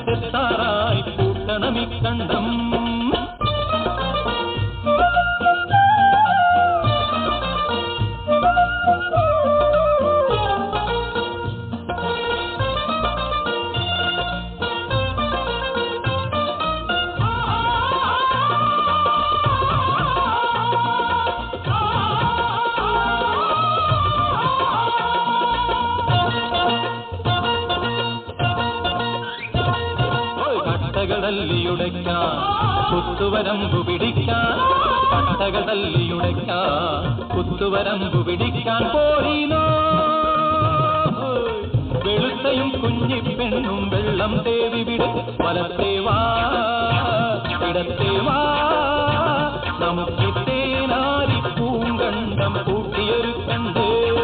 മാനത്തെത്താറായി കൂട്ടണമിക്കണ്ടം. കട്ടകടല്ലിയുടയ്ക്കാൻ കുത്തുവരമ്പു പിടിക്കാൻ, കട്ടകടല്ലിയുടയ്ക്കാൻ കുത്തുവരമ്പു പിടിക്കാൻ പോരീനോ. വെളുത്തയും കുഞ്ഞിപ്പെണ്ണും വെള്ളം തേവി വിട്, വലത്തേവാ ഇടത്തേവാ നമുക്ക് തേനാരി പൂങ്കണ്ടം കൂട്ടിയൊരുക്കണ്ട്.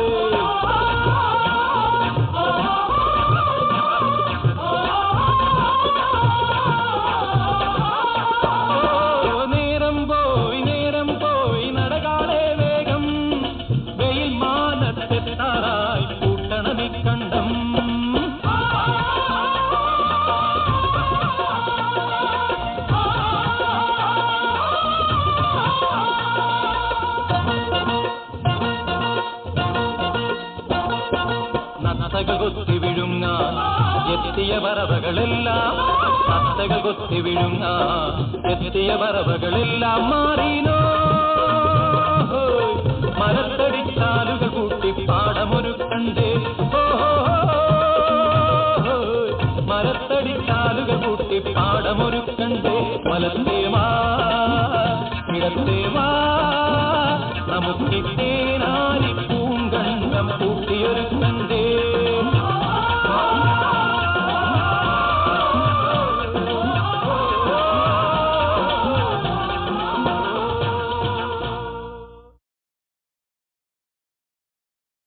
നത്തകൾ കൊത്തി വിഴുങ്ങാൻ എത്തിയ പറവകളെല്ലാം, നത്തകൾ കൊത്തി വിഴുങ്ങാൻ എത്തിയ പറവകളെല്ലാം മാറിനോ. മരത്തടിച്ചാലുകൾ കൂട്ടി പാടമൊരുക്കണ്ടേ, മരത്തടിച്ചാലുകൾ കൂട്ടി പാടമൊരുക്കണ്ടേ. വലത്തേമാ